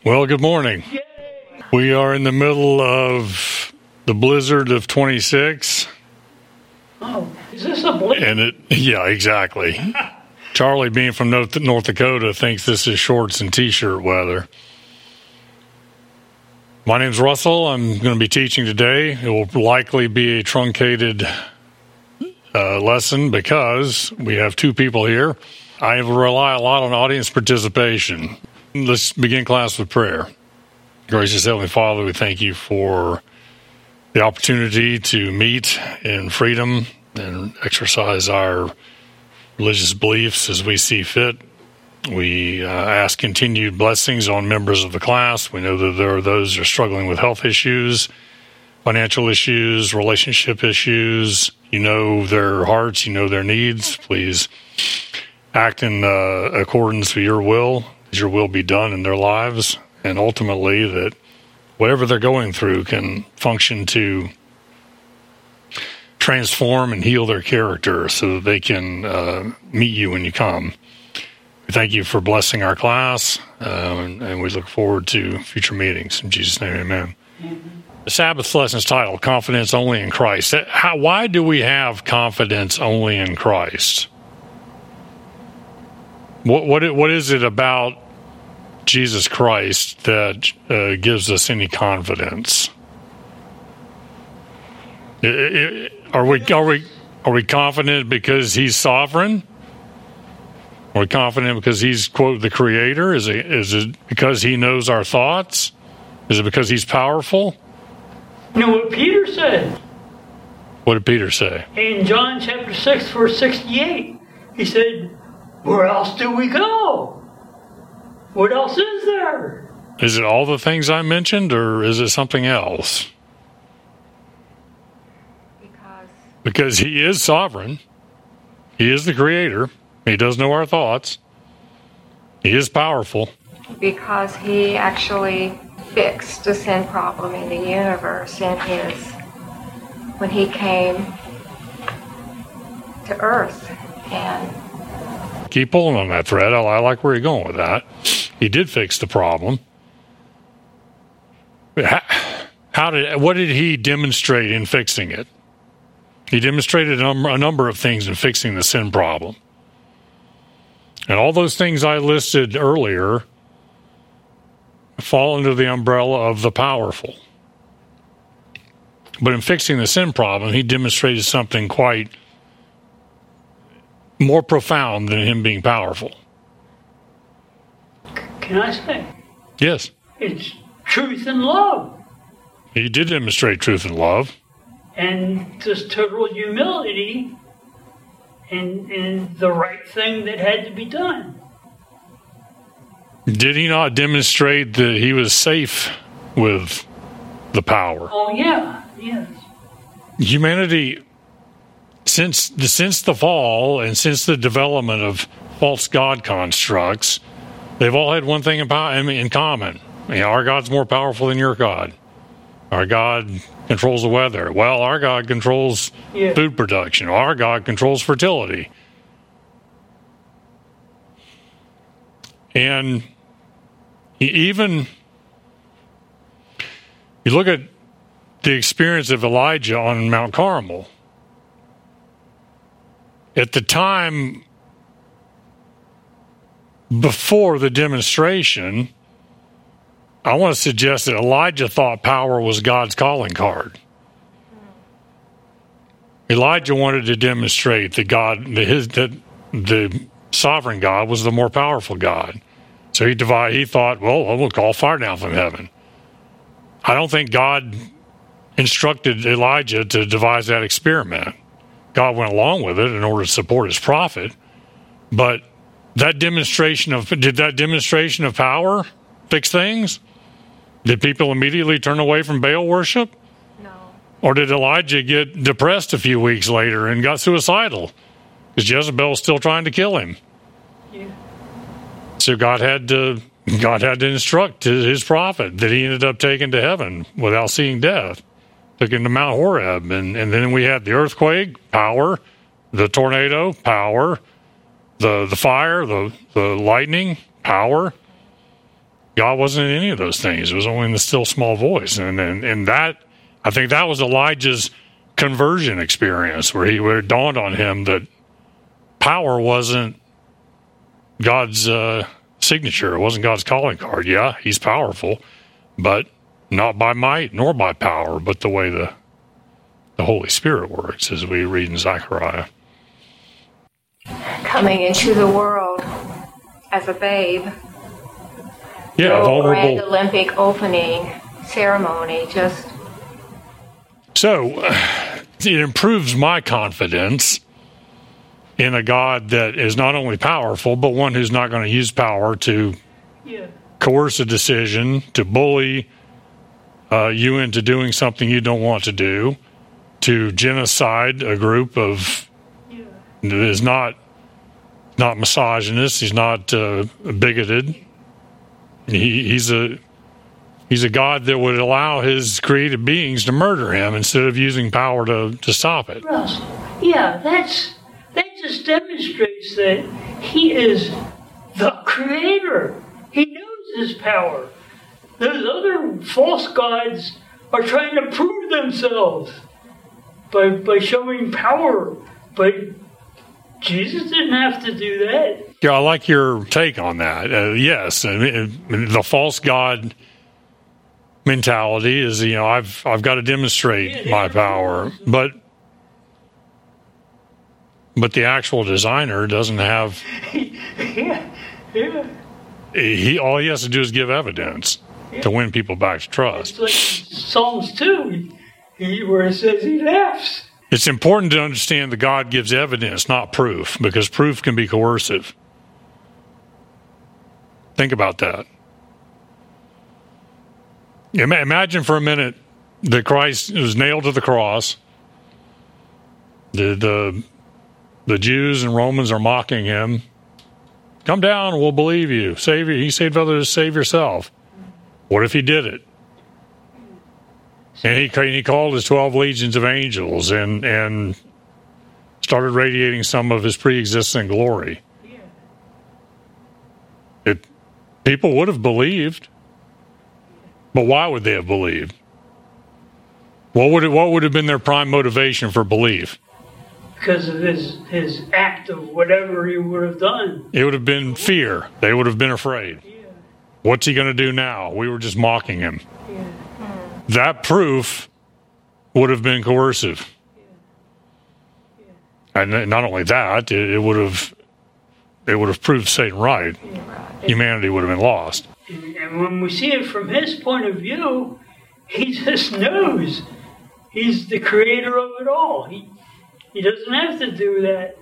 Well, good morning. Yay. We are in the middle of the blizzard of 26. Oh, is this a blizzard? Yeah, exactly. Charlie, being from North Dakota, thinks this is shorts and T-shirt weather. My name's Russell. I'm going to be teaching today. It will likely be a truncated lesson because we have two people here. I rely a lot on audience participation. Let's begin class with prayer. Gracious Heavenly Father, we thank you for the opportunity to meet in freedom and exercise our religious beliefs as we see fit. We ask continued blessings on members of the class. We know that there are those who are struggling with health issues, financial issues, relationship issues. You know their hearts, you know their needs. Please act in accordance with your will, as your will be done in their lives, and ultimately that whatever they're going through can function to transform and heal their character so that they can meet you when you come. We thank you for blessing our class, and we look forward to future meetings. In Jesus' name, amen. The Sabbath lesson is titled Confidence Only in Christ. Why do we have confidence only in Christ? What is it about Jesus Christ that gives us any confidence? Are we confident because he's sovereign? Are we confident because he's, quote, the creator? Is it because he knows our thoughts? Is it because he's powerful? You know what Peter said? What did Peter say? In John chapter 6, verse 68, he said, where else do we go? What else is there? Is it all the things I mentioned, or is it something else? Because he is sovereign. He is the creator. He does know our thoughts. He is powerful. Because he actually fixed the sin problem in the universe when he came to earth. And keep pulling on that thread. I like where you're going with that. He did fix the problem. What did he demonstrate in fixing it? He demonstrated a number of things in fixing the sin problem. And all those things I listed earlier fall under the umbrella of the powerful. But in fixing the sin problem, he demonstrated something quite more profound than him being powerful. Can I say? Yes. It's truth and love. He did demonstrate truth and love. And just total humility and the right thing that had to be done. Did he not demonstrate that he was safe with the power? Oh, yeah. Yes. Humanity, since the fall and since the development of false God constructs, they've all had one thing in common. Our God's more powerful than your God. Our God controls the weather. Well, our God controls food production. Our God controls fertility. And you look at the experience of Elijah on Mount Carmel. At the time before the demonstration, I want to suggest that Elijah thought power was God's calling card. Elijah wanted to demonstrate that the sovereign God was the more powerful God. So he thought, well, we'll call fire down from heaven. I don't think God instructed Elijah to devise that experiment. God went along with it in order to support his prophet. But did that demonstration of power fix things? Did people immediately turn away from Baal worship? no. Or did Elijah get depressed a few weeks later and got suicidal? Because Jezebel was still trying to kill him. Yeah. So God had to instruct his prophet that he ended up taking to heaven without seeing death. Took him to Mount Horeb. And then we had the earthquake, power, the tornado, power, the fire, the lightning, power. God wasn't in any of those things. It was only in the still small voice. And that, I think that was Elijah's conversion experience, where it dawned on him that power wasn't God's signature. It wasn't God's calling card. Yeah, he's powerful, but not by might nor by power, but the way the Holy Spirit works, as we read in Zechariah. Coming into the world as a babe. Yeah, no vulnerable. Grand Olympic opening ceremony, just. So it improves my confidence in a God that is not only powerful, but one who's not going to use power to coerce a decision, to bully you into doing something you don't want to do, to genocide a group of that is not misogynist. He's not bigoted. He's a God that would allow his created beings to murder him instead of using power to stop it. Russ, that just demonstrates that he is the creator. He knows his power. Those other false gods are trying to prove themselves by showing power, but Jesus didn't have to do that. Yeah, I like your take on that. Yes, the false god mentality is, I've got to demonstrate my power, but the actual designer doesn't have. All he has to do is give evidence to win people back to trust. It's like Psalms 2, where it says he laughs. It's important to understand that God gives evidence, not proof, because proof can be coercive. Think about that. Imagine for a minute that Christ was nailed to the cross. The Jews and Romans are mocking him. Come down, we'll believe you. Save you. He saved others, save yourself. What if he did it? And he called his 12 legions of angels and started radiating some of his pre-existent glory. People would have believed, but why would they have believed? What would have been their prime motivation for belief? Because of his act of whatever he would have done. It would have been fear. They would have been afraid. What's he going to do now? We were just mocking him. That proof would have been coercive. And not only that, it would have proved Satan right. Humanity would have been lost. And when we see it from his point of view, he just knows he's the creator of it all. He doesn't have to do that.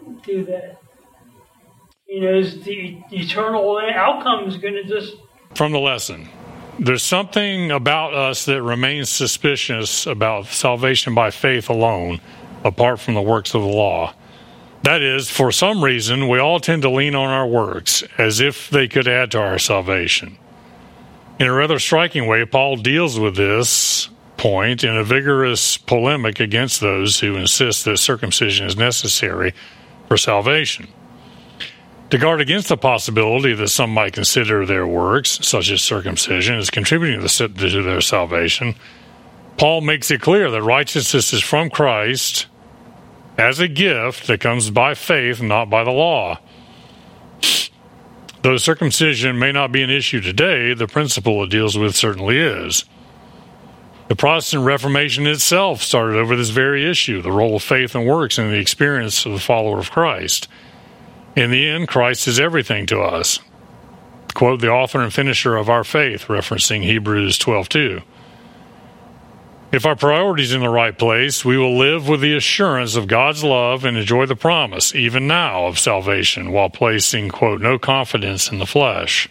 He knows the eternal outcome is going to just. From the lesson, there's something about us that remains suspicious about salvation by faith alone, apart from the works of the law. That is, for some reason, we all tend to lean on our works as if they could add to our salvation. In a rather striking way, Paul deals with this point in a vigorous polemic against those who insist that circumcision is necessary for salvation. To guard against the possibility that some might consider their works, such as circumcision, as contributing to their salvation, Paul makes it clear that righteousness is from Christ as a gift that comes by faith, not by the law. Though circumcision may not be an issue today, the principle it deals with certainly is. The Protestant Reformation itself started over this very issue, the role of faith and works in the experience of the follower of Christ. In the end, Christ is everything to us. Quote, the author and finisher of our faith, referencing Hebrews 12:2. If our priorities are in the right place, we will live with the assurance of God's love and enjoy the promise, even now, of salvation, while placing, quote, no confidence in the flesh.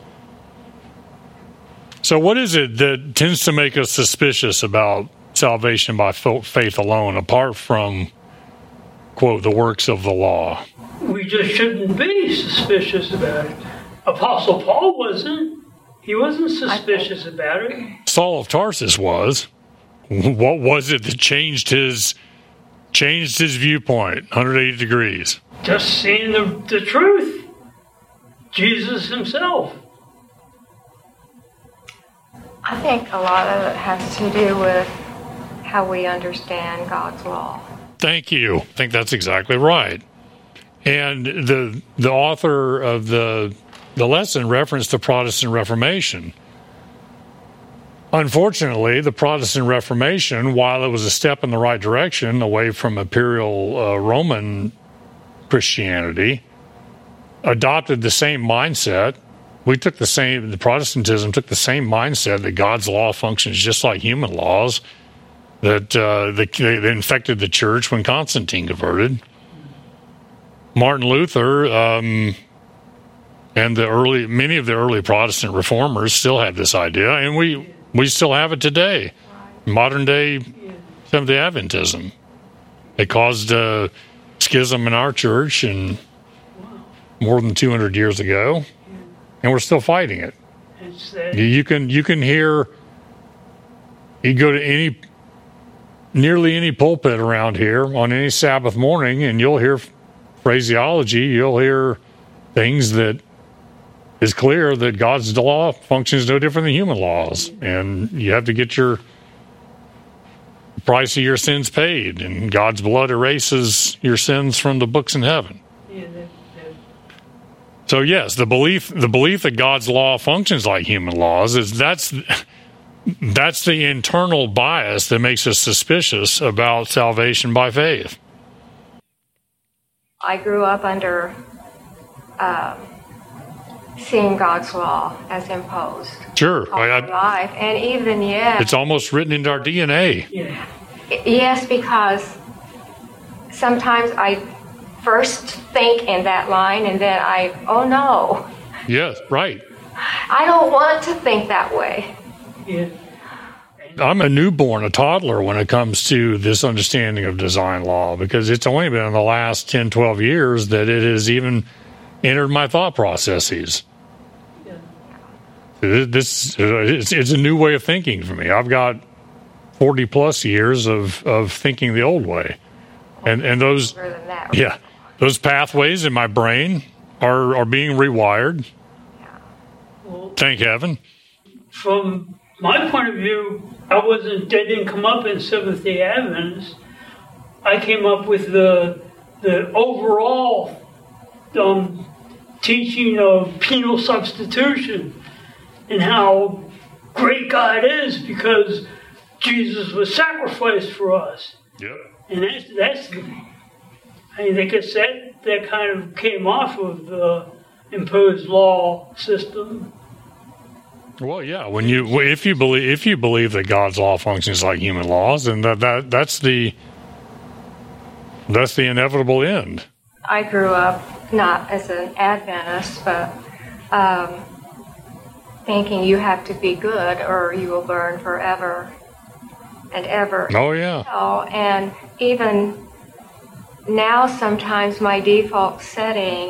So what is it that tends to make us suspicious about salvation by faith alone, apart from, quote, the works of the law? We just shouldn't be suspicious about it. Apostle Paul wasn't. He wasn't suspicious about it. Saul of Tarsus was. What was it that changed his viewpoint 180 degrees? Just seeing the truth. Jesus himself. I think a lot of it has to do with how we understand God's law. Thank you. I think that's exactly right. And the author of the lesson referenced the Protestant Reformation. Unfortunately, the Protestant Reformation, while it was a step in the right direction away from imperial Roman Christianity, adopted the same mindset. The Protestantism took the same mindset that God's law functions just like human laws, that they infected the church when Constantine converted. Martin Luther and many of the early Protestant reformers still had this idea, and we still have it today. Modern day Seventh-day Adventism. It caused a schism in our church and more than 200 years ago, and we're still fighting it. You can hear. You go to nearly any pulpit around here on any Sabbath morning, and you'll hear phraseology. You'll hear things that is clear that God's law functions no different than human laws, and you have to get your price of your sins paid, and God's blood erases your sins from the books in heaven. So yes, the belief that God's law functions like human laws that's the internal bias that makes us suspicious about salvation by faith. I grew up under seeing God's law as imposed. Sure. On my life, and even yet, it's almost written into our DNA. Yes, because sometimes I first think in that line, and then oh no. Yes, right. I don't want to think that way. Yeah. I'm a newborn, a toddler when it comes to this understanding of design law, because it's only been in the last 10, 12 years that it has even entered my thought processes. It's a new way of thinking for me. I've got 40 plus years of thinking the old way. And those those pathways in my brain are being rewired. Well, thank heaven. From my point of view, didn't come up in Seventh-day Adventist. I came up with the overall teaching of penal substitution and how great God is because Jesus was sacrificed for us. Yep. And that's I guess that kind of came off of the imposed law system. Well, yeah. If you believe that God's law functions like human laws, then that's the inevitable end. I grew up not as an Adventist, but thinking you have to be good or you will burn forever and ever. Oh yeah. And even now, sometimes my default setting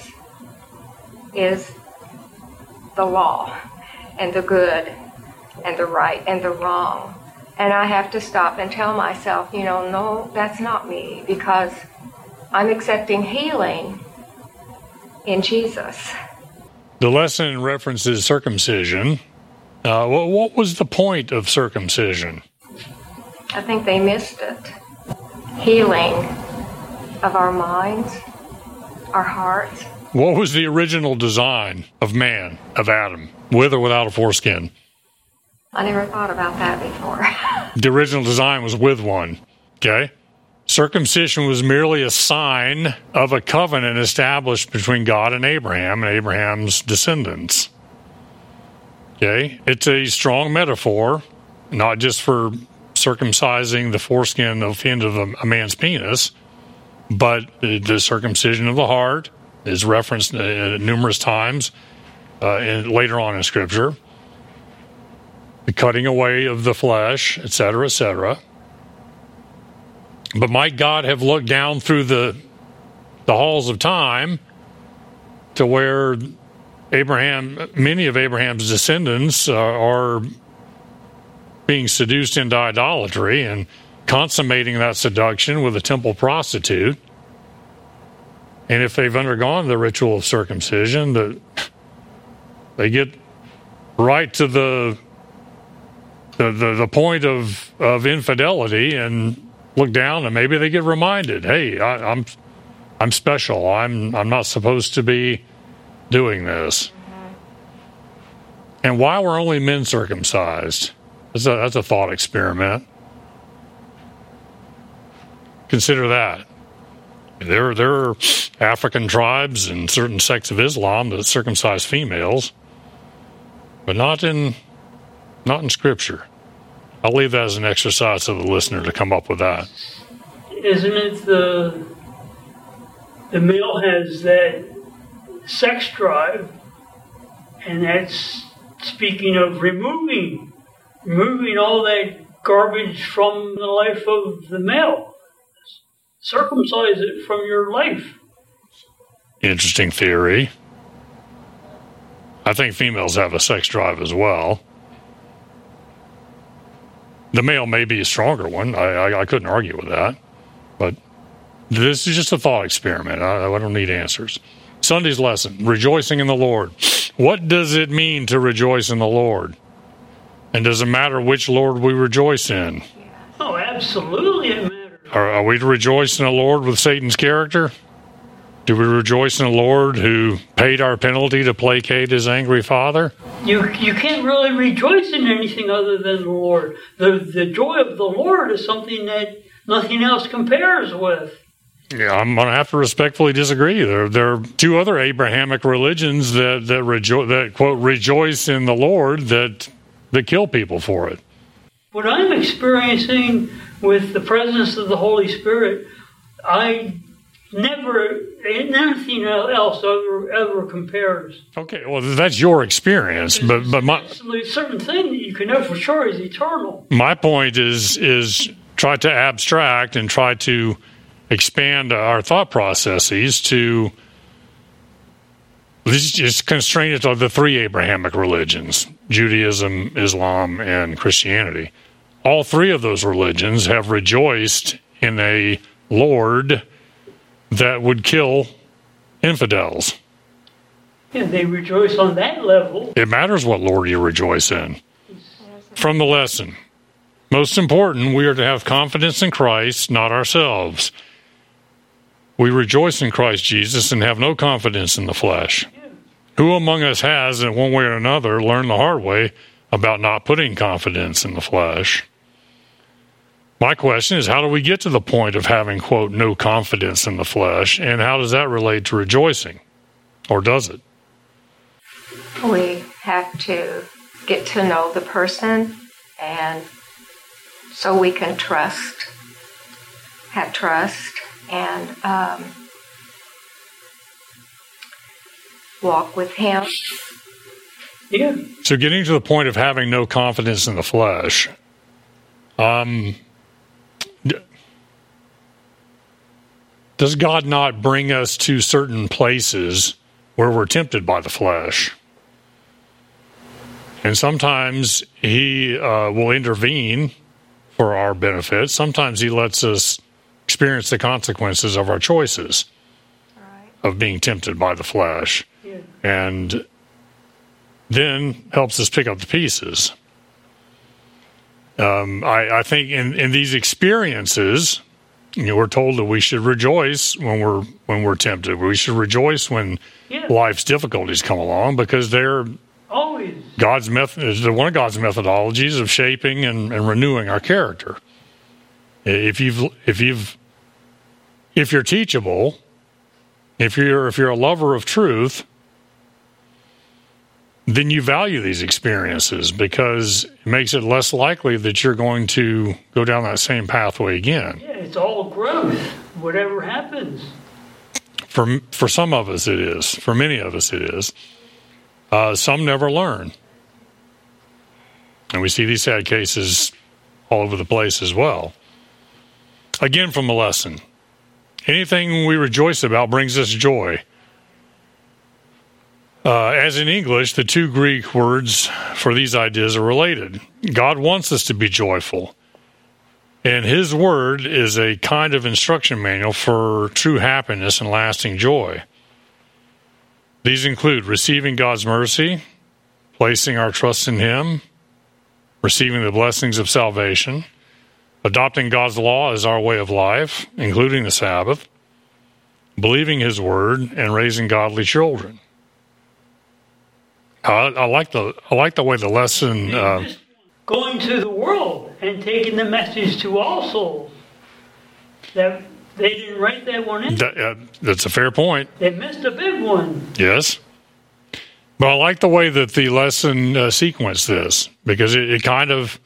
is the law and the good and the right and the wrong. And I have to stop and tell myself, no, that's not me, because I'm accepting healing in Jesus. The lesson references circumcision. What was the point of circumcision? I think they missed it. Healing of our minds, our hearts. What was the original design of man, of Adam, with or without a foreskin? I never thought about that before. The original design was with one, okay? Circumcision was merely a sign of a covenant established between God and Abraham's descendants. Okay? It's a strong metaphor, not just for circumcising the foreskin of the end of a man's penis, but the circumcision of the heart is referenced numerous times later on in Scripture. The cutting away of the flesh, etc., etc. But might God have looked down through the halls of time to where many of Abraham's descendants are being seduced into idolatry and consummating that seduction with a temple prostitute? And if they've undergone the ritual of circumcision, they get right to the the point of infidelity and look down, and maybe they get reminded, hey, I'm special. I'm not supposed to be doing this. And why were only men circumcised? That's a thought experiment. Consider that. There are African tribes and certain sects of Islam that circumcise females, but not in Scripture. I'll leave that as an exercise to the listener to come up with that. Isn't it the male has that sex drive, and that's speaking of removing all that garbage from the life of the male. Circumcise it from your life. Interesting theory. I think females have a sex drive as well. The male may be a stronger one. I couldn't argue with that. But this is just a thought experiment. I don't need answers. Sunday's lesson, rejoicing in the Lord. What does it mean to rejoice in the Lord? And does it matter which Lord we rejoice in? Oh, absolutely it matters. Are we to rejoice in the Lord with Satan's character? Do we rejoice in the Lord who paid our penalty to placate his angry father? You can't really rejoice in anything other than the Lord. The joy of the Lord is something that nothing else compares with. Yeah, I'm going to have to respectfully disagree. There are two other Abrahamic religions that quote rejoice in the Lord that kill people for it. What I'm experiencing with the presence of the Holy Spirit, nothing else ever compares. Okay, well, that's your experience, but certain thing that you can know for sure is eternal. My point is try to abstract and try to expand our thought processes to just constrain it to the three Abrahamic religions: Judaism, Islam, and Christianity. All three of those religions have rejoiced in a Lord that would kill infidels. Yeah, they rejoice on that level. It matters what Lord you rejoice in. From the lesson, most important, we are to have confidence in Christ, not ourselves. We rejoice in Christ Jesus and have no confidence in the flesh. Yeah. Who among us has, in one way or another, learned the hard way about not putting confidence in the flesh? My question is, how do we get to the point of having, quote, no confidence in the flesh, and how does that relate to rejoicing? Or does it? We have to get to know the person, and so we can have trust, and walk with him. Yeah. So getting to the point of having no confidence in the flesh, does God not bring us to certain places where we're tempted by the flesh? And sometimes he will intervene for our benefit. Sometimes he lets us experience the consequences of our choices, of being tempted by the flesh. Yeah. And then helps us pick up the pieces. I think in these experiences, we're told that we should rejoice when we're tempted. We should rejoice when life's difficulties come along, because they're always God's method. One of God's methodologies of shaping and renewing our character. If you're teachable, if you're a lover of truth, then you value these experiences, because it makes it less likely that you're going to go down that same pathway again. Yeah, it's all growth, whatever happens. For some of us it is. For many of us it is. Some never learn. And we see these sad cases all over the place as well. Again, from the lesson, anything we rejoice about brings us joy. As in English, the two Greek words for these ideas are related. God wants us to be joyful, and his word is a kind of instruction manual for true happiness and lasting joy. These include receiving God's mercy, placing our trust in him, receiving the blessings of salvation, adopting God's law as our way of life, including the Sabbath, believing his word, and raising godly children. I like the way the lesson going to the world and taking the message to all souls. That they didn't write that one in. That's a fair point. They missed a big one. Yes. But I like the way that the lesson sequenced this, because it kind of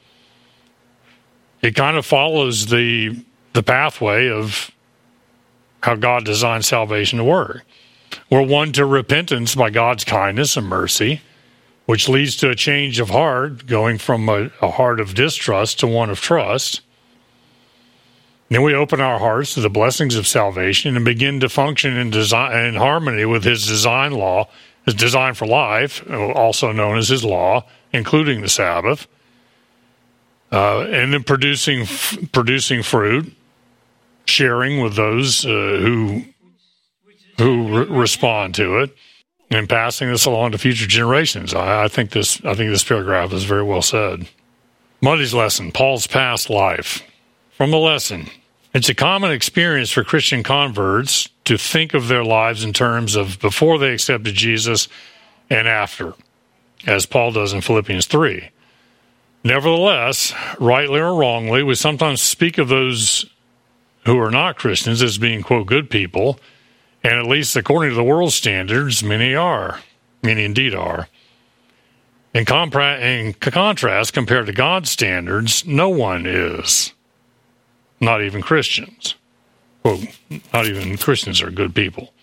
follows the pathway of how God designed salvation to work. We're won to repentance by God's kindness and mercy, which leads to a change of heart, going from a heart of distrust to one of trust. Then we open our hearts to the blessings of salvation and begin to function in harmony with his design law, his design for life, also known as his law, including the Sabbath, and then producing fruit, sharing with those who respond to it, and passing this along to future generations. I think this paragraph is very well said. Monday's lesson: Paul's past life. From the lesson, it's a common experience for Christian converts to think of their lives in terms of before they accepted Jesus and after, as Paul does in Philippians 3. Nevertheless, rightly or wrongly, we sometimes speak of those who are not Christians as being, quote, good people, and at least according to the world's standards, many indeed are. In contrast, compared to God's standards, no one is. Not even Christians. Quote, not even Christians are good people.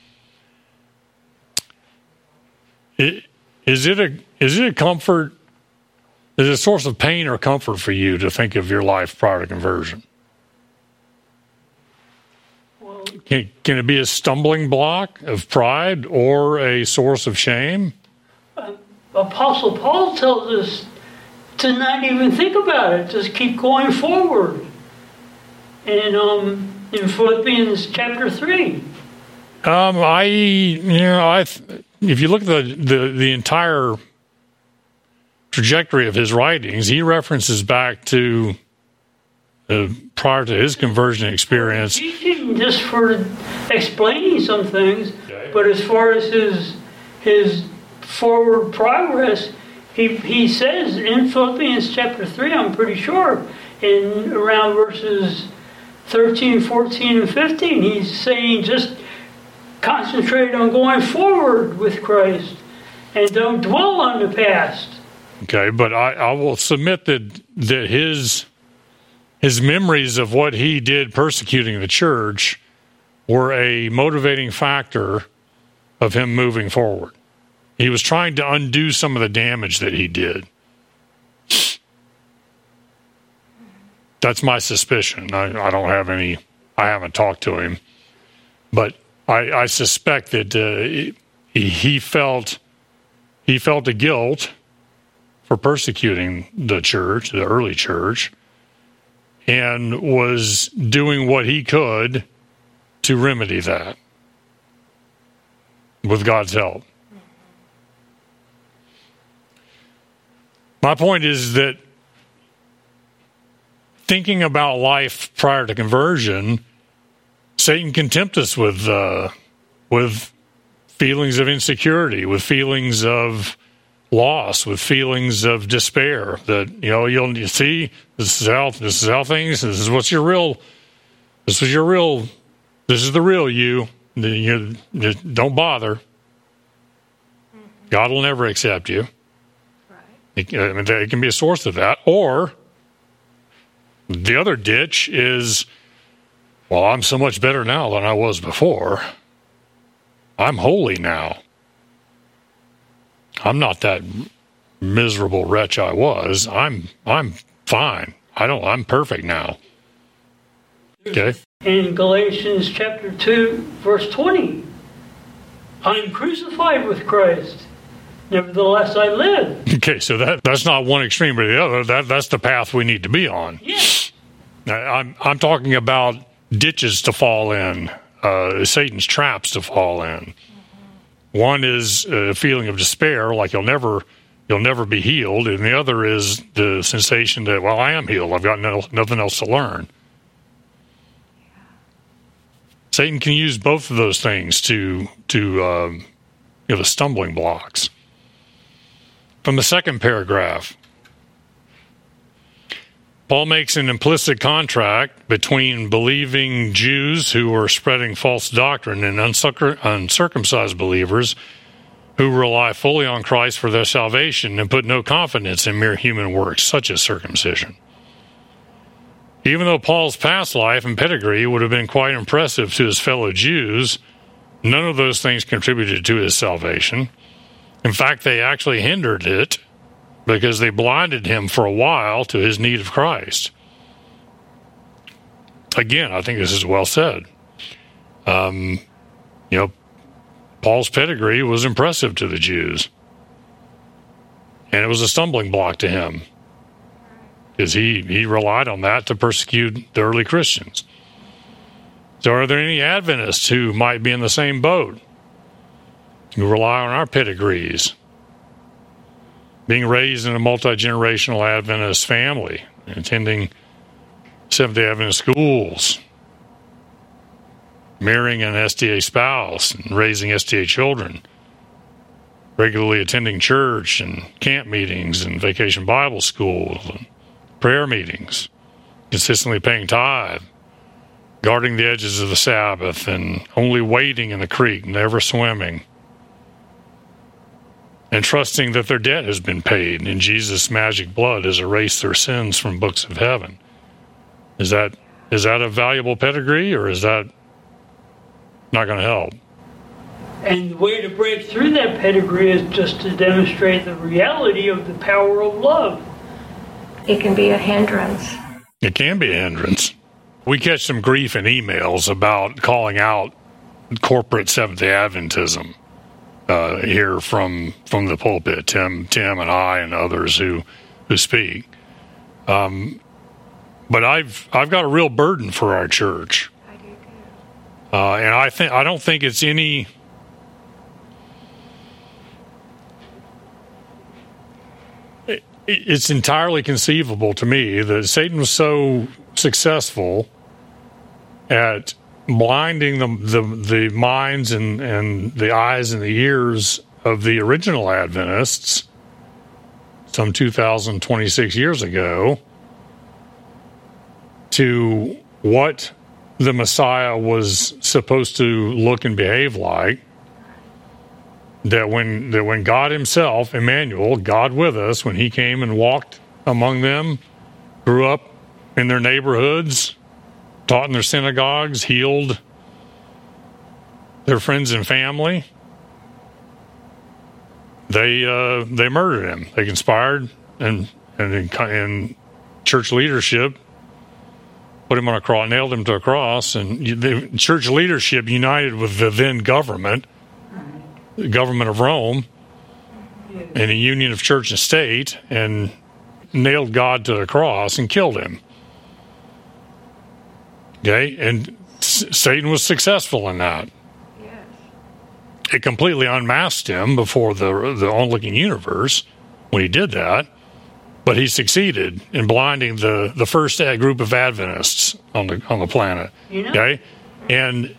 Is it a comfort? Is it a source of pain or comfort for you to think of your life prior to conversion? Well, Can it be a stumbling block of pride or a source of shame? Apostle Paul tells us to not even think about it. Just keep going forward. And in Philippians chapter 3. If you look at the entire trajectory of his writings, he references back to prior to his conversion experience. Teaching just for explaining some things, Okay. but as far as his forward progress, he says in Philippians chapter 3, I'm pretty sure, in around verses 13, 14, and 15, he's saying just concentrate on going forward with Christ and don't dwell on the past. Okay, but I will submit that his memories of what he did persecuting the church were a motivating factor of him moving forward. He was trying to undo some of the damage that he did. That's my suspicion. I don't have any. I haven't talked to him, but I suspect that he felt the guilt for persecuting the church, the early church, and was doing what he could to remedy that with God's help. My point is that thinking about life prior to conversion, Satan can tempt us with feelings of insecurity, with feelings of loss, with feelings of despair. That you'll see this is how things. This is the real you. You don't bother. God will never accept you. Right. It can be a source of that, or the other ditch is, well, I'm so much better now than I was before. I'm holy now. I'm not that miserable wretch I was. I'm fine. I'm perfect now. Okay. In Galatians chapter 2, verse 20, I'm crucified with Christ. Nevertheless, I live. Okay, so that's not one extreme or the other. That's the path we need to be on. Yes. I'm talking about ditches to fall in, Satan's traps to fall in. One is a feeling of despair, like you'll never you'll never be healed, and the other is the sensation that, well, I am healed. I've got nothing else to learn. Satan can use both of those things to the stumbling blocks. From the second paragraph, Paul makes an implicit contract between believing Jews who are spreading false doctrine and uncircumcised believers who rely fully on Christ for their salvation and put no confidence in mere human works, such as circumcision. Even though Paul's past life and pedigree would have been quite impressive to his fellow Jews, none of those things contributed to his salvation. In fact, they actually hindered it because they blinded him for a while to his need of Christ. Again, I think this is well said. Paul's pedigree was impressive to the Jews, and it was a stumbling block to him because he relied on that to persecute the early Christians. So are there any Adventists who might be in the same boat, who rely on our pedigrees? Being raised in a multi-generational Adventist family, attending Seventh-day Adventist schools, marrying an SDA spouse and raising SDA children, regularly attending church and camp meetings and vacation Bible school and prayer meetings, consistently paying tithe, guarding the edges of the Sabbath and only wading in the creek, never swimming, and trusting that their debt has been paid and Jesus' magic blood has erased their sins from books of heaven. Is that a valuable pedigree, or is that not going to help? And the way to break through that pedigree is just to demonstrate the reality of the power of love. It can be a hindrance. It can be a hindrance. We catch some grief in emails about calling out corporate Seventh-day Adventism here from the pulpit, Tim and I and others who speak. But I've got a real burden for our church. I do too. And I don't think it's any. It's entirely conceivable to me that Satan was so successful at blinding the minds and the eyes and the ears of the original Adventists some 2,026 years ago to what the Messiah was supposed to look and behave like. That when God himself, Emmanuel, God with us, when he came and walked among them, grew up in their neighborhoods, taught in their synagogues, healed their friends and family, they murdered him. They conspired and in church leadership put him on a cross, nailed him to a cross, and the church leadership united with the then government of Rome, and a union of church and state, and nailed God to the cross and killed him. Okay, and Satan was successful in that. Yes. It completely unmasked him before the onlooking universe when he did that, but he succeeded in blinding the first group of Adventists on the planet. Okay, and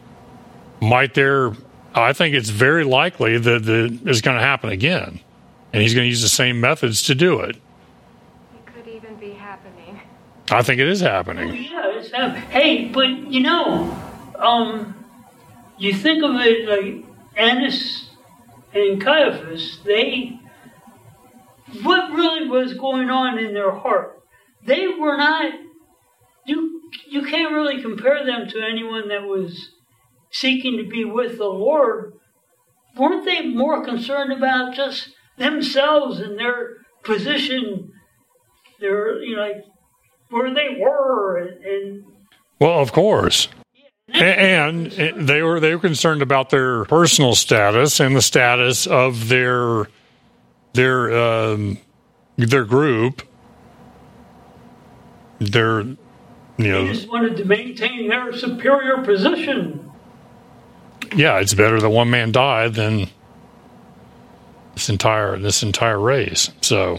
I think it's very likely that it's going to happen again, and he's going to use the same methods to do it. It could even be happening. I think it is happening. Oh, yeah, it's happening. Hey, but you think of it like Annas and Caiaphas. What really was going on in their heart? They were not. You can't really compare them to anyone that was seeking to be with the Lord. Weren't they more concerned about just themselves and their position, where they were, and well, of course, and they were concerned about their personal status and the status of their group. They just wanted to maintain their superior position. Yeah, it's better that one man died than this entire race. So,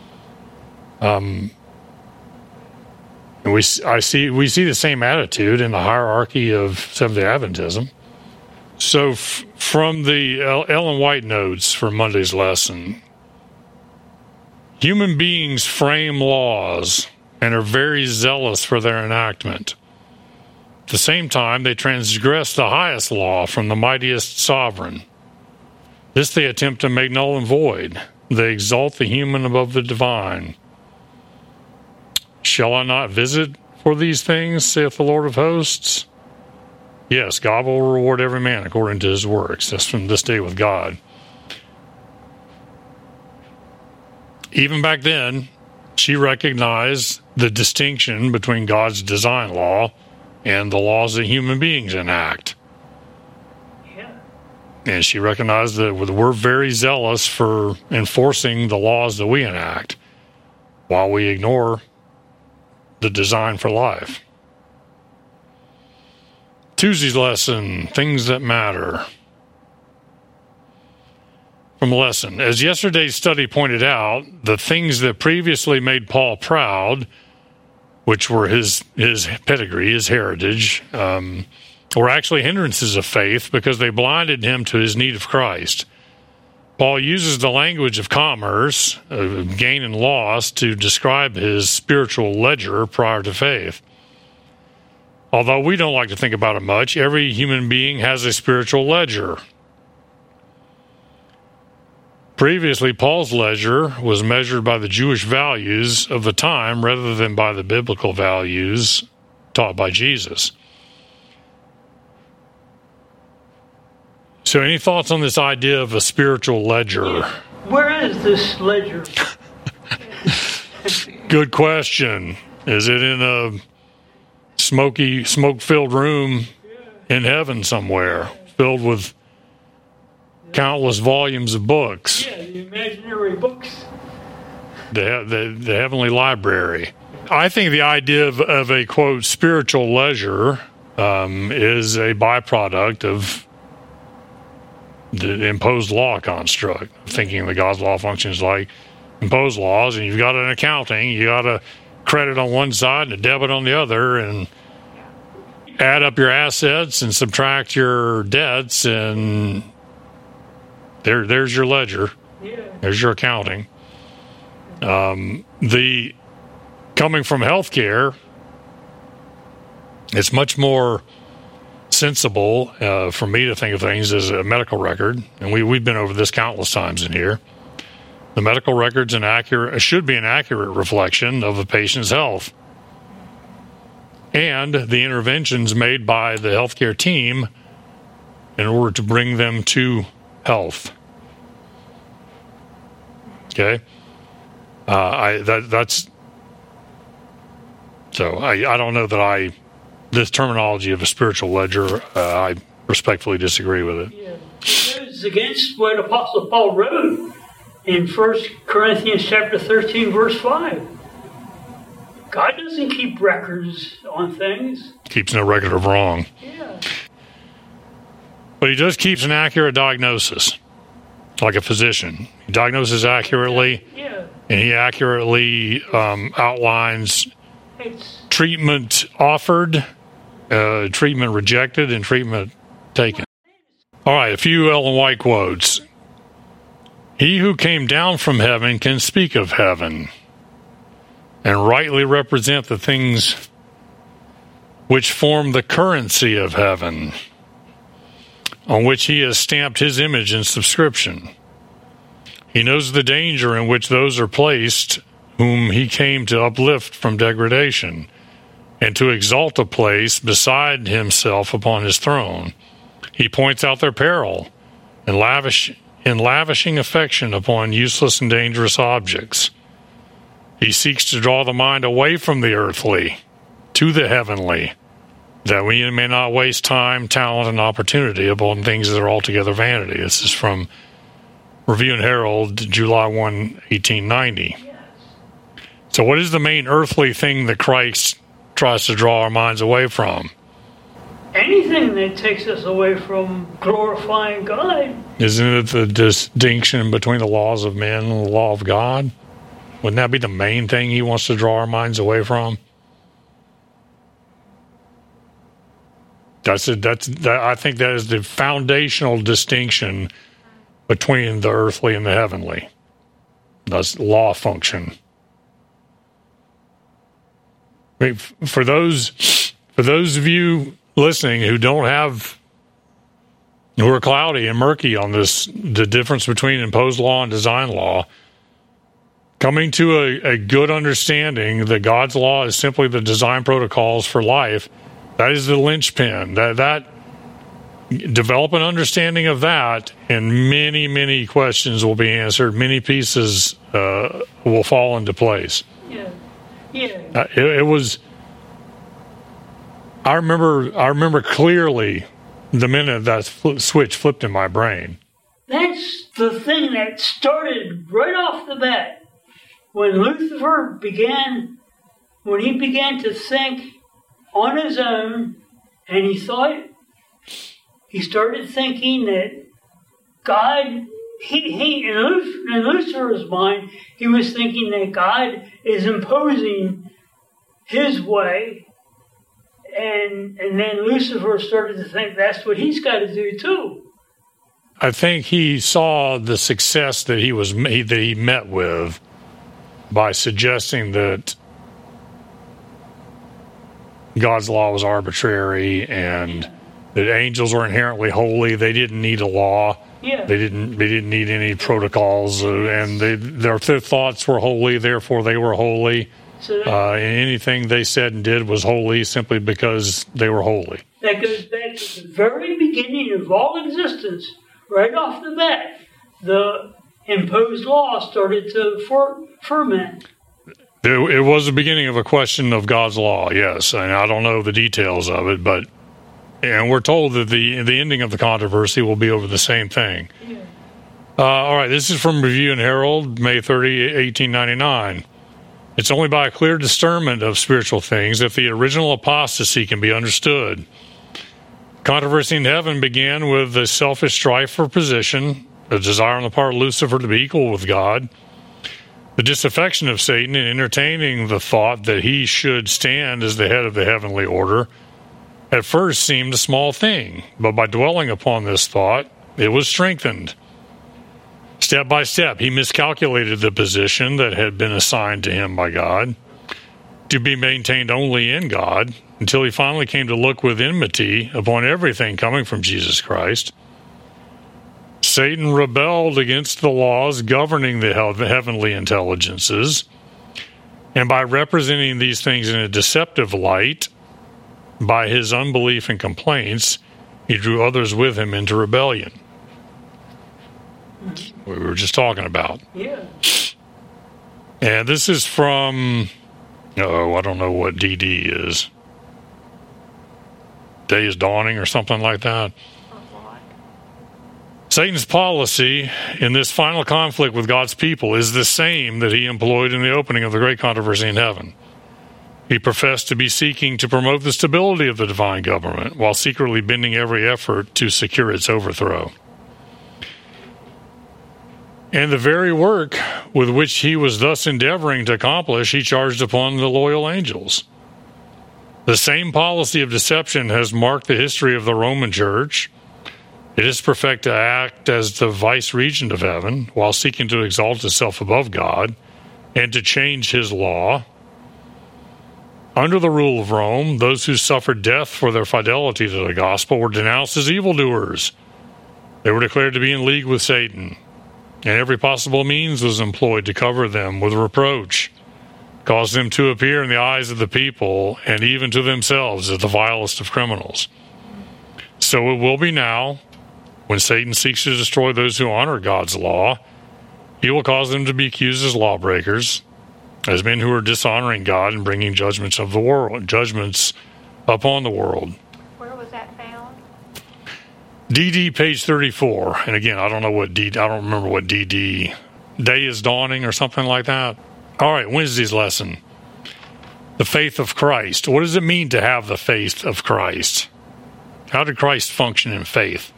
we see the same attitude in the hierarchy of Seventh-day Adventism. So, from the Ellen White notes for Monday's lesson, human beings frame laws and are very zealous for their enactment. At the same time, they transgress the highest law from the mightiest sovereign. This they attempt to make null and void. They exalt the human above the divine. Shall I not visit for these things, saith the Lord of hosts? Yes, God will reward every man according to his works. That's from This Day with God. Even back then, she recognized the distinction between God's design law and the laws that human beings enact. Yeah. And she recognized that we're very zealous for enforcing the laws that we enact while we ignore the design for life. Tuesday's lesson, Things That Matter. From the lesson, as yesterday's study pointed out, the things that previously made Paul proud, which were his pedigree, his heritage, were actually hindrances of faith because they blinded him to his need of Christ. Paul uses the language of commerce, gain and loss, to describe his spiritual ledger prior to faith. Although we don't like to think about it much, every human being has a spiritual ledger. Previously, Paul's ledger was measured by the Jewish values of the time rather than by the biblical values taught by Jesus. So any thoughts on this idea of a spiritual ledger? Yeah. Where is this ledger? Good question. Is it in a smoke-filled room in heaven somewhere, filled with countless volumes of books? Yeah, the imaginary books. The heavenly library. I think the idea of a, quote, spiritual leisure is a byproduct of the imposed law construct, thinking that God's law functions like imposed laws, and you've got an accounting, you got a credit on one side and a debit on the other, and add up your assets and subtract your debts, and there's your ledger. Yeah. There's your accounting. The coming from healthcare, it's much more sensible for me to think of things as a medical record, and we've been over this countless times in here. The medical record's should be an accurate reflection of the patient's health and the interventions made by the healthcare team in order to bring them to health. Okay, I don't know that this terminology of a spiritual ledger, I respectfully disagree with it. Yeah. It goes against what Apostle Paul wrote in 1 Corinthians chapter 13, verse 5. God doesn't keep records on things. Keeps no record of wrong. Yeah. But he does keep an accurate diagnosis, like a physician. He diagnoses accurately, Yeah. and he accurately outlines treatment offered, treatment rejected, and treatment taken. All right, a few Ellen White quotes. He who came down from heaven can speak of heaven and rightly represent the things which form the currency of heaven, on which he has stamped his image and subscription. He knows the danger in which those are placed whom he came to uplift from degradation and to exalt a place beside himself upon his throne. He points out their peril and lavishing affection upon useless and dangerous objects. He seeks to draw the mind away from the earthly to the heavenly, that we may not waste time, talent, and opportunity upon things that are altogether vanity. This is from Review and Herald, July 1, 1890. So what is the main earthly thing that Christ tries to draw our minds away from? anything that takes us away from glorifying God. Isn't it the distinction between the laws of men and the law of God? Wouldn't that be the main thing he wants to draw our minds away from? That's it. I think that is the foundational distinction between the earthly and the heavenly. That's law function. I mean, for those of you listening who are cloudy and murky on this, the difference between imposed law and design law, coming to a good understanding that God's law is simply the design protocols for life, that is the linchpin. That develop an understanding of that, and many, many questions will be answered. Many pieces will fall into place. Yeah. It was. I remember clearly the minute that switch flipped in my brain. That's the thing that started right off the bat. When Lucifer began to think on his own, and he started thinking that God, in Lucifer's mind, he was thinking that God is imposing his way, and then Lucifer started to think that's what he's got to do too. I think he saw the success that he met with by suggesting that God's law was arbitrary and that angels were inherently holy. They didn't need a law. Yeah. They didn't need any protocols, and their thoughts were holy. Therefore, they were holy. So and anything they said and did was holy simply because they were holy. That goes back to the very beginning of all existence. Right off the bat, the imposed law started to ferment. It was the beginning of a question of God's law, yes, and I don't know the details of it, and we're told that the ending of the controversy will be over the same thing. Yeah. All right, this is from Review and Herald, May 30, 1899. It's only by a clear discernment of spiritual things that the original apostasy can be understood. Controversy in heaven began with the selfish strife for position, a desire on the part of Lucifer to be equal with God, the disaffection of Satan in entertaining the thought that he should stand as the head of the heavenly order. At first seemed a small thing, but by dwelling upon this thought, it was strengthened. Step by step, he miscalculated the position that had been assigned to him by God, to be maintained only in God, until he finally came to look with enmity upon everything coming from Jesus Christ. Satan rebelled against the laws governing the heavenly intelligences, and by representing these things in a deceptive light, by his unbelief and complaints, he drew others with him into rebellion. We were just talking about. Yeah. And this is from, I don't know what DD is. Day is Dawning or something like that. Satan's policy in this final conflict with God's people is the same that he employed in the opening of the great controversy in heaven. He professed to be seeking to promote the stability of the divine government while secretly bending every effort to secure its overthrow. And the very work with which he was thus endeavoring to accomplish, he charged upon the loyal angels. The same policy of deception has marked the history of the Roman Church. It is perfect to act as the vice-regent of heaven while seeking to exalt itself above God and to change his law. Under the rule of Rome, those who suffered death for their fidelity to the gospel were denounced as evildoers. They were declared to be in league with Satan, and every possible means was employed to cover them with reproach, cause them to appear in the eyes of the people and even to themselves as the vilest of criminals. So it will be now, when Satan seeks to destroy those who honor God's law, he will cause them to be accused as lawbreakers, as men who are dishonoring God and bringing judgments of the world, judgments upon the world. Where was that found? DD page 34. And again, I don't remember what DD, Day is Dawning or something like that. All right, Wednesday's lesson. The faith of Christ. What does it mean to have the faith of Christ? How did Christ function in faith?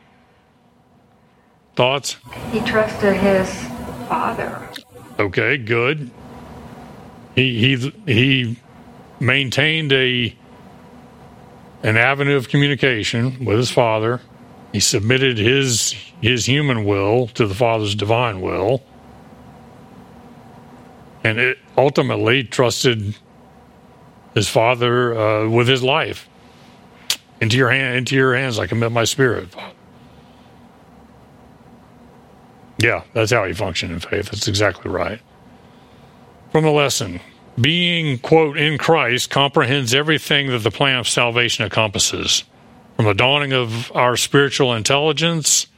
Thoughts? He trusted his Father. Okay, good. He maintained an avenue of communication with his Father. He submitted his human will to the Father's divine will, and it ultimately trusted his Father with his life. Into your hands I commit my spirit. Yeah, that's how he functioned in faith. That's exactly right. From the lesson, being, quote, in Christ comprehends everything that the plan of salvation encompasses. From the dawning of our spiritual intelligence,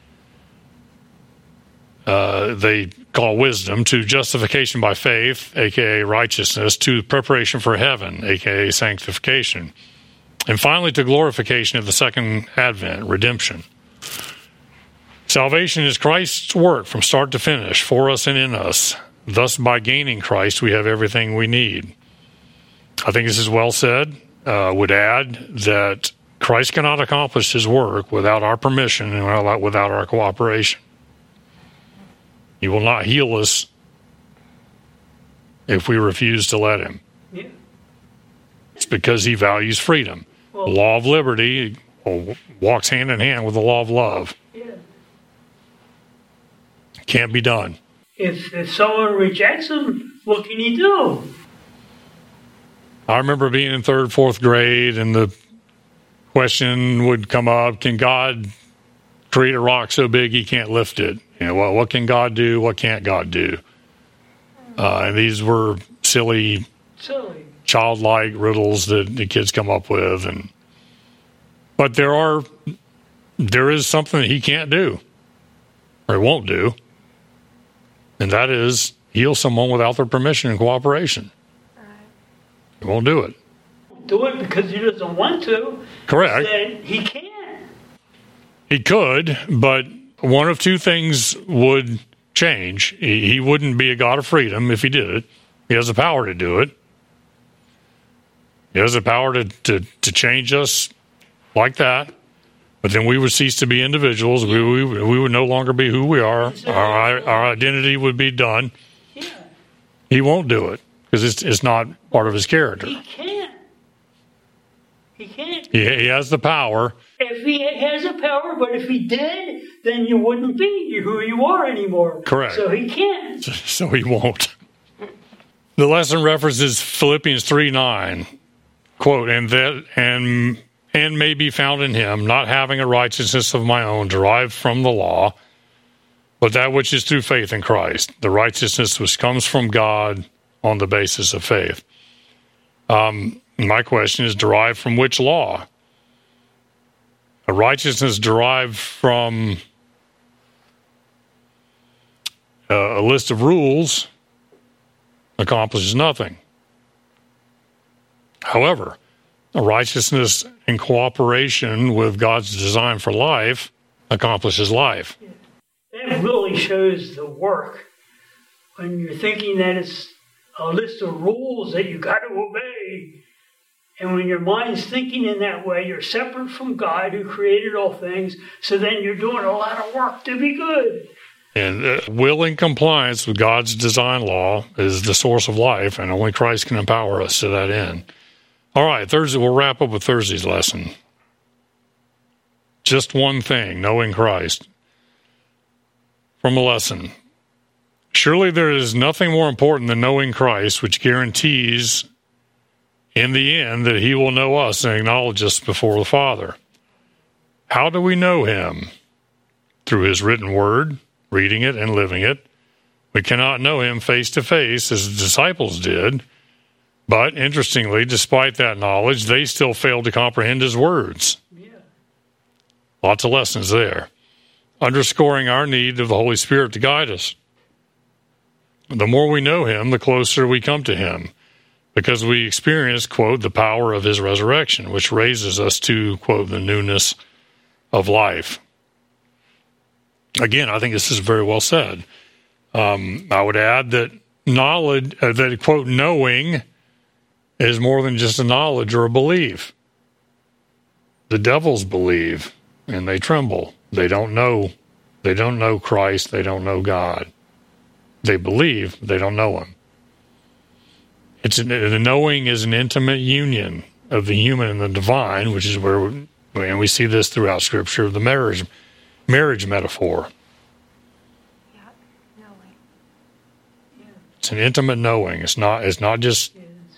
they call wisdom, to justification by faith, a.k.a. righteousness, to preparation for heaven, a.k.a. sanctification, and finally to glorification at the second advent, redemption. Salvation is Christ's work from start to finish, for us and in us. Thus, by gaining Christ, we have everything we need. I think this is well said. Would add that Christ cannot accomplish his work without our permission and without our cooperation. He will not heal us if we refuse to let him. Yeah. It's because he values freedom. The law of liberty walks hand in hand with the law of love. Yeah. Can't be done. If someone rejects him, what can he do? I remember being in third, fourth grade, and the question would come up, can God create a rock so big he can't lift it? Well, what can God do? What can't God do? And these were silly, childlike riddles that the kids come up with. But there is something that he can't do, or he won't do, and that is heal someone without their permission and cooperation. He won't do it. Do it because he doesn't want to. Correct. He can't. He could, but one of two things would change. He wouldn't be a God of freedom if he did it. He has the power to do it. He has the power to change us like that. But then we would cease to be individuals. We would no longer be who we are. Our identity would be done. Yeah. He won't do it because it's not part of his character. He can't. He can't. He has the power. If he has the power, but if he did, then you wouldn't be who you are anymore. Correct. So he can't. So he won't. The lesson references Philippians 3:9, quote, and may be found in him, not having a righteousness of my own derived from the law, but that which is through faith in Christ, the righteousness which comes from God on the basis of faith. My question is, derived from which law? A righteousness derived from a list of rules accomplishes nothing. However, a righteousness in cooperation with God's design for life accomplishes life. That really shows the work. When you're thinking that it's a list of rules that you got to obey, and when your mind's thinking in that way, you're separate from God who created all things, so then you're doing a lot of work to be good. And willing compliance with God's design law is the source of life, and only Christ can empower us to that end. All right, Thursday, we'll wrap up with Thursday's lesson. Just one thing, knowing Christ. From a lesson. Surely there is nothing more important than knowing Christ, which guarantees in the end that he will know us and acknowledge us before the Father. How do we know him? Through his written word, reading it and living it. We cannot know him face to face as the disciples did. But, interestingly, despite that knowledge, they still failed to comprehend his words. Yeah. Lots of lessons there. Underscoring our need of the Holy Spirit to guide us. The more we know him, the closer we come to him, because we experience, quote, the power of his resurrection, which raises us to, quote, the newness of life. Again, I think this is very well said. I would add that knowledge, that, quote, knowing is more than just a knowledge or a belief. The devils believe, and they tremble. They don't know. They don't know Christ. They don't know God. They believe, they don't know Him. The knowing is an intimate union of the human and the divine, which is where, and we see this throughout Scripture, the marriage metaphor. Yeah, knowing. It's an intimate knowing. It's not just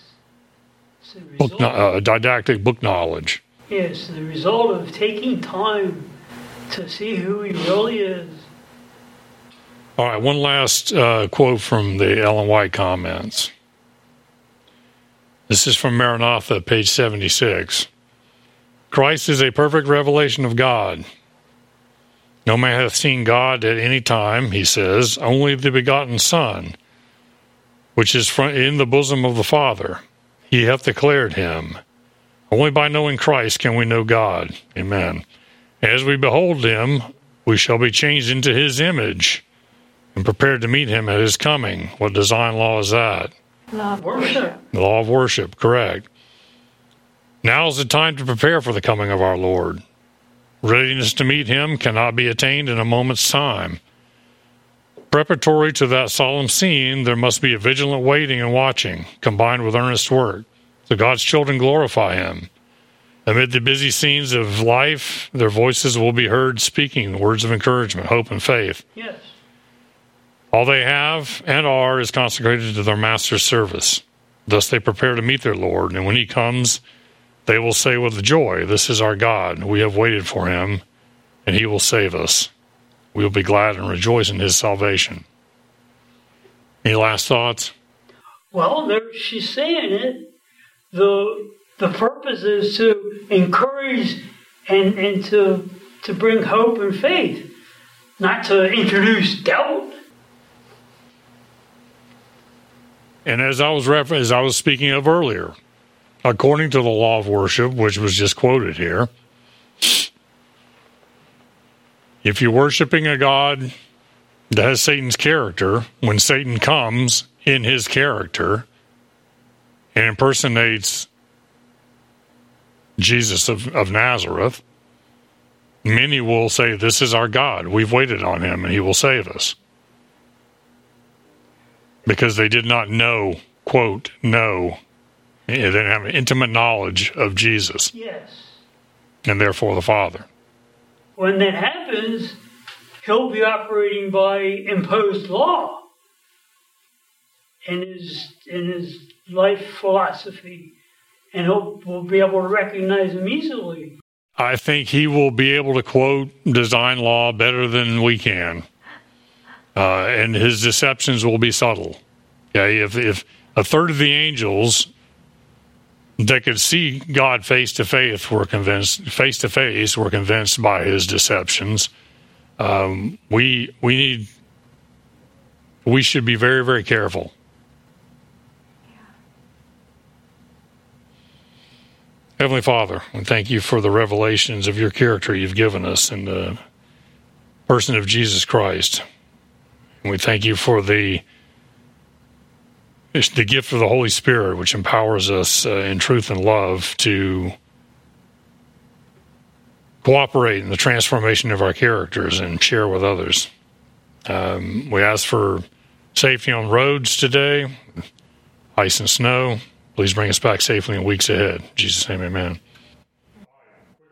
didactic book knowledge. Yes, the result of taking time to see who He really is. All right, one last quote from the Ellen White comments. This is from Maranatha, page 76. Christ is a perfect revelation of God. No man hath seen God at any time, he says, only the begotten Son, which is in the bosom of the Father. He hath declared him. Only by knowing Christ can we know God. Amen. As we behold him, we shall be changed into his image and prepared to meet him at his coming. What design law is that? Law of worship. The law of worship, correct. Now is the time to prepare for the coming of our Lord. Readiness to meet him cannot be attained in a moment's time. Preparatory to that solemn scene, there must be a vigilant waiting and watching, combined with earnest work, so God's children glorify him. Amid the busy scenes of life, their voices will be heard speaking words of encouragement, hope, and faith. Yes. All they have and are is consecrated to their master's service. Thus they prepare to meet their Lord, and when he comes, they will say with joy, "This is our God. We have waited for him, and he will save us. We will be glad and rejoice in his salvation." Any last thoughts? Well, she's saying it. The purpose is to encourage and to bring hope and faith, not to introduce doubt. And as I was speaking of earlier, according to the law of worship, which was just quoted here, if you're worshiping a God that has Satan's character, when Satan comes in his character and impersonates Jesus of Nazareth, many will say, "This is our God. We've waited on him, and he will save us." Because they did not know, quote, know. They didn't have an intimate knowledge of Jesus. Yes. And therefore the Father. When that happens, he'll be operating by imposed law in his life philosophy, and we'll be able to recognize him easily. I think he will be able to quote design law better than we can. And his deceptions will be subtle. Okay, if a third of the angels that could see God face to face were convinced by his deceptions, we should be very, very careful. Heavenly Father, we thank you for the revelations of your character you've given us in the person of Jesus Christ. And we thank you for the gift of the Holy Spirit, which empowers us in truth and love to cooperate in the transformation of our characters and share with others. We ask for safety on roads today, ice and snow. Please bring us back safely in weeks ahead. In Jesus' name, amen.